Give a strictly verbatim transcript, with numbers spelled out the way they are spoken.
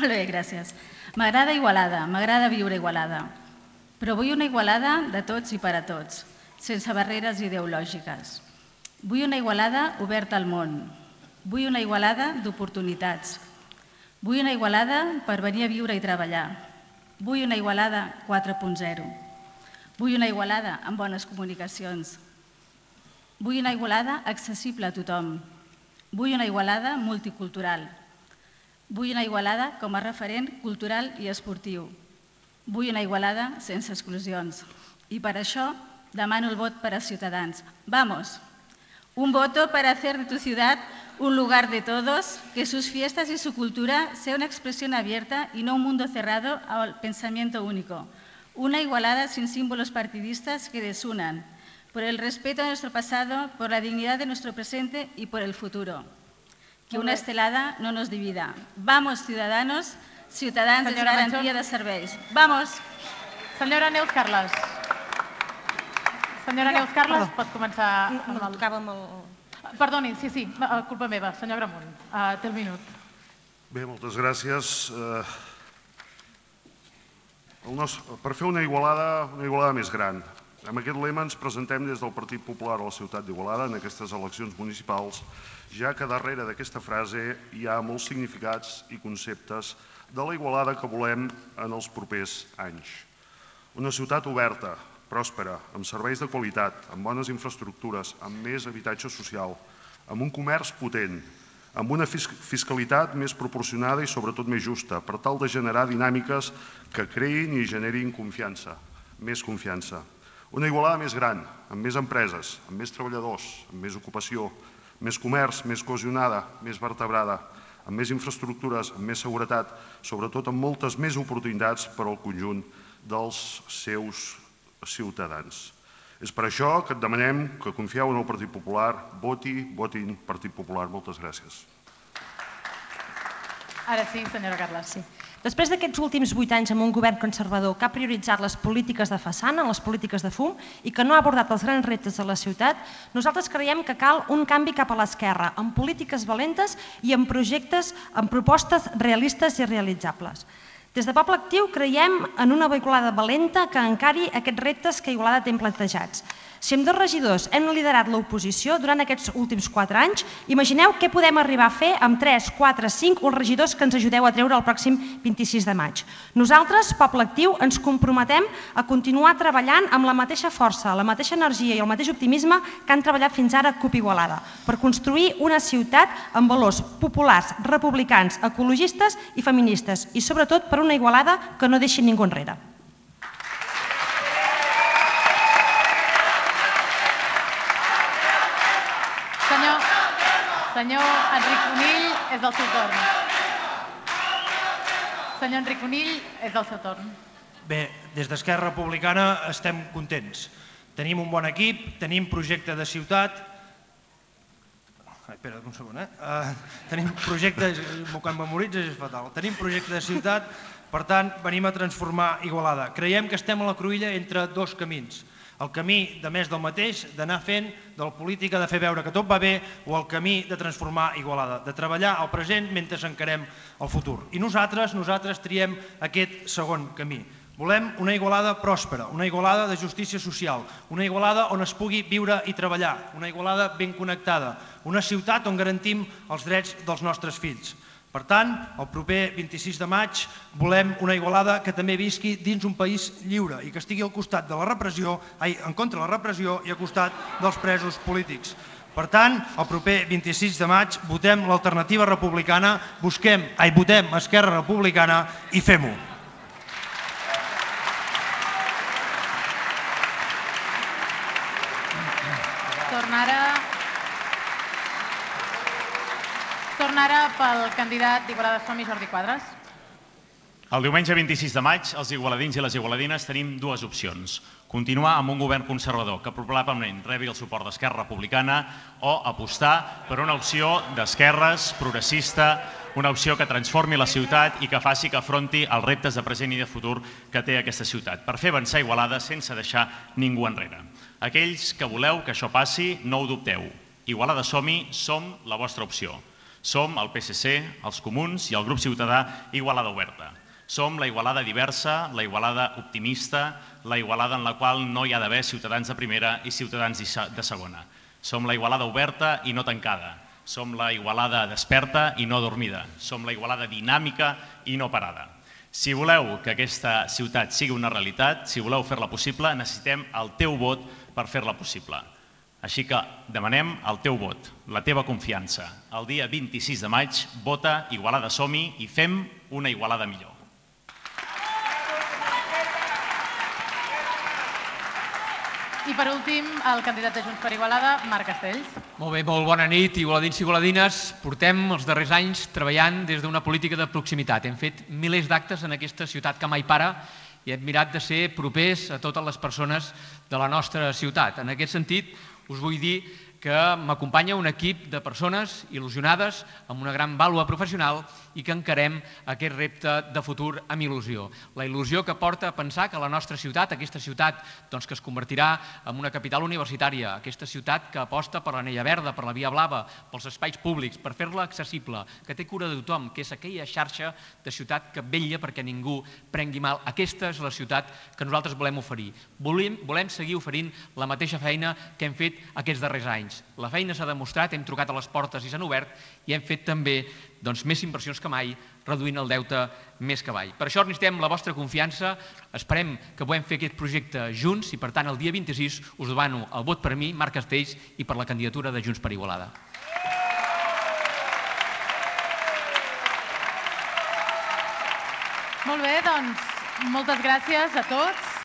Molt bé, gràcies. M'agrada Igualada, m'agrada viure a Igualada, però vull una Igualada de tots i per a tots, sense barreres ideològiques. Vull una Igualada oberta al món. Vull una Igualada d'oportunitats. Vull una Igualada per venir a viure i treballar. Vull una Igualada quatre punt zero. Vull una Igualada amb bones comunicacions. Vull una Igualada accessible a tothom. Vull una Igualada multicultural. Vull una Igualada com a referent cultural i esportiu. Vull una Igualada sense exclusions. I per això demano el vot per a Ciutadans. Vamos! Un voto para hacer de tu ciudad un lugar de todos, que sus fiestas y su cultura sea una expresión abierta y no un mundo cerrado al pensamiento único. Una Igualada sin símbolos partidistas que desunan, por el respeto a nuestro pasado, por la dignidad de nuestro presente y por el futuro. Que una estelada no nos divida. Vamos, ciudadanos, Ciutadans és garantia de serveis. Vamos! Senyora Neus Carles. Senyora Neus Carles, pot començar... No tocava amb el... Perdoni, sí, sí, culpa meva. Senyor Gramunt, té el minut. Bé, moltes gràcies. Per fer una Igualada, una Igualada més gran. Amb aquest lema ens presentem des del Partit Popular a la ciutat d'Igualada en aquestes eleccions municipals, ja que darrere d'aquesta frase hi ha molts significats i conceptes de la Igualada que volem en els propers anys. Una ciutat oberta, pròspera, amb serveis de qualitat, amb bones infraestructures, amb més habitatge social, amb un comerç potent, amb una fiscalitat més proporcionada i sobretot més justa, per tal de generar dinàmiques que creïn i generin confiança, més confiança. Una Igualada més gran, amb més empreses, amb més treballadors, amb més ocupació, més comerç, més cohesionada, més vertebrada, amb més infraestructures, amb més seguretat, sobretot amb moltes més oportunitats per al conjunt dels seus ciutadans. És per això que et demanem que confieu en el Partit Popular, voti, votin Partit Popular. Moltes gràcies. Ara sí, senyora Carles. Després d'aquests últims vuit anys amb un govern conservador que ha prioritzat les polítiques de façana, les polítiques de fum, i que no ha abordat els grans reptes de la ciutat, nosaltres creiem que cal un canvi cap a l'esquerra, amb polítiques valentes i amb projectes, amb propostes realistes i realitzables. Des de Poble Actiu creiem en una Igualada valenta que encari aquests reptes que Igualada té plantejats. Si amb dos regidors hem liderat l'oposició durant aquests últims quatre anys, imagineu què podem arribar a fer amb tres, quatre, cinc uns regidors que ens ajudeu a treure el pròxim vint-i-sis de maig. Nosaltres, Poble Actiu, ens comprometem a continuar treballant amb la mateixa força, la mateixa energia i el mateix optimisme que han treballat fins ara a CUP Igualada, per construir una ciutat amb valors populars, republicans, ecologistes i feministes, i sobretot per una Igualada que no deixi ningú enrere. Senyor Enric Conill, és el seu torn. Senyor Enric Conill, és el seu torn. Bé, des d'Esquerra Republicana estem contents. Tenim un bon equip, tenim projecte de ciutat... Espera un segon, eh? Tenim projecte... Quan memoritzes és fatal. Tenim projecte de ciutat, per tant, venim a transformar Igualada. Creiem que estem a la cruïlla entre dos camins. El camí de més del mateix, d'anar fent de la política, de fer veure que tot va bé, o el camí de transformar Igualada, de treballar al present mentre encarem el futur. I nosaltres, nosaltres triem aquest segon camí. Volem una Igualada pròspera, una Igualada de justícia social, una Igualada on es pugui viure i treballar, una Igualada ben connectada, una ciutat on garantim els drets dels nostres fills. Per tant, el proper vint-i-sis de maig volem una Igualada que també visqui dins un país lliure i que estigui al costat de la repressió, ai, en contra de la repressió i al costat dels presos polítics. Per tant, el proper vint-i-sis de maig votem l'alternativa republicana, busquem, ai, votem Esquerra Republicana i fem-ho. Torna ara... Torna ara pel candidat d'Igualada Som-hi, Jordi Quadras. El diumenge vint-i-sis de maig, els igualadins i les igualadines tenim dues opcions. Continuar amb un govern conservador que probablement rebi el suport d'Esquerra Republicana o apostar per una opció d'esquerres, progressista, una opció que transformi la ciutat i que faci que afronti els reptes de present i de futur que té aquesta ciutat, per fer avançar Igualada sense deixar ningú enrere. Aquells que voleu que això passi, no ho dubteu. Igualada Som-hi, som la vostra opció. Som el P S C, els Comuns i el grup ciutadà Igualada Oberta. Som la Igualada diversa, la Igualada optimista, la Igualada en la qual no hi ha d'haver ciutadans de primera i ciutadans de segona. Som la Igualada oberta i no tancada. Som la Igualada desperta i no dormida. Som la Igualada dinàmica i no parada. Si voleu que aquesta ciutat sigui una realitat, si voleu fer-la possible, necessitem el teu vot per fer-la possible. Així que demanem el teu vot, la teva confiança. El dia vint-i-sis de maig, vota Igualada Som-hi i fem una Igualada millor. I per últim, el candidat de Junts per Igualada, Marc Castells. Molt bé, molt bona nit, igualadins i igualadines. Portem els darrers anys treballant des d'una política de proximitat. Hem fet milers d'actes en aquesta ciutat que mai para i hem mirat de ser propers a totes les persones de la nostra ciutat. En aquest sentit, us vull dir que m'acompanya un equip de persones il·lusionades amb una gran vàlua professional i que encarem aquest repte de futur amb il·lusió. La il·lusió que porta a pensar que la nostra ciutat, aquesta ciutat doncs, que es convertirà en una capital universitària, aquesta ciutat que aposta per l'anella verda, per la via blava, pels espais públics, per fer-la accessible, que té cura de tothom, que és aquella xarxa de ciutat que vetlla perquè ningú prengui mal. Aquesta és la ciutat que nosaltres volem oferir. Volem, volem seguir oferint la mateixa feina que hem fet aquests darrers anys. La feina s'ha demostrat, hem trucat a les portes i s'han obert i hem fet també doncs, més inversions que mai, reduint el deute més que mai. Per això necessitem la vostra confiança, esperem que puguem fer aquest projecte junts i per tant el dia vint-i-sis us demano el vot per mi, Marc Castells, i per la candidatura de Junts per Igualada. Molt bé, doncs moltes gràcies a tots.